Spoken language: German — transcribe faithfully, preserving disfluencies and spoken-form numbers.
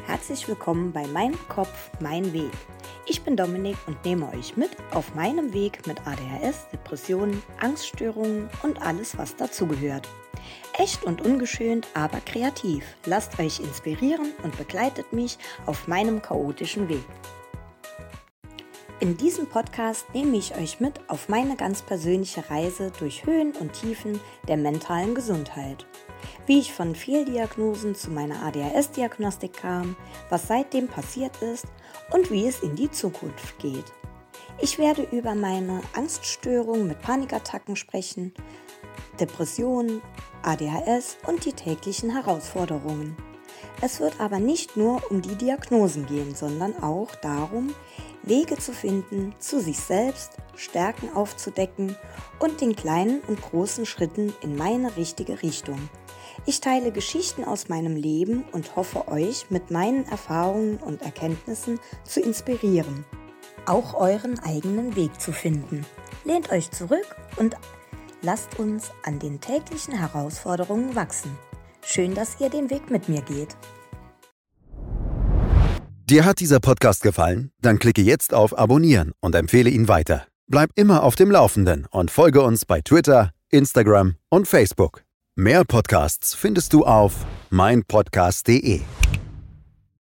Herzlich willkommen bei Mein Kopf, mein Weg. Ich bin Dominik und nehme euch mit auf meinem Weg mit A D H S, Depressionen, Angststörungen und alles, was dazugehört. Echt und ungeschönt, aber kreativ. Lasst euch inspirieren und begleitet mich auf meinem chaotischen Weg. In diesem Podcast nehme ich euch mit auf meine ganz persönliche Reise durch Höhen und Tiefen der mentalen Gesundheit. Wie ich von Fehldiagnosen zu meiner A D H S-Diagnostik kam, was seitdem passiert ist und wie es in die Zukunft geht. Ich werde über meine Angststörung mit Panikattacken sprechen, Depressionen, A D H S und die täglichen Herausforderungen. Es wird aber nicht nur um die Diagnosen gehen, sondern auch darum, Wege zu finden, zu sich selbst, Stärken aufzudecken und den kleinen und großen Schritten in meine richtige Richtung. Ich teile Geschichten aus meinem Leben und hoffe, euch mit meinen Erfahrungen und Erkenntnissen zu inspirieren, auch euren eigenen Weg zu finden. Lehnt euch zurück und lasst uns an den täglichen Herausforderungen wachsen. Schön, dass ihr den Weg mit mir geht. Dir hat dieser Podcast gefallen? Dann klicke jetzt auf Abonnieren und empfehle ihn weiter. Bleib immer auf dem Laufenden und folge uns bei Twitter, Instagram und Facebook. Mehr Podcasts findest du auf mein podcast punkt de.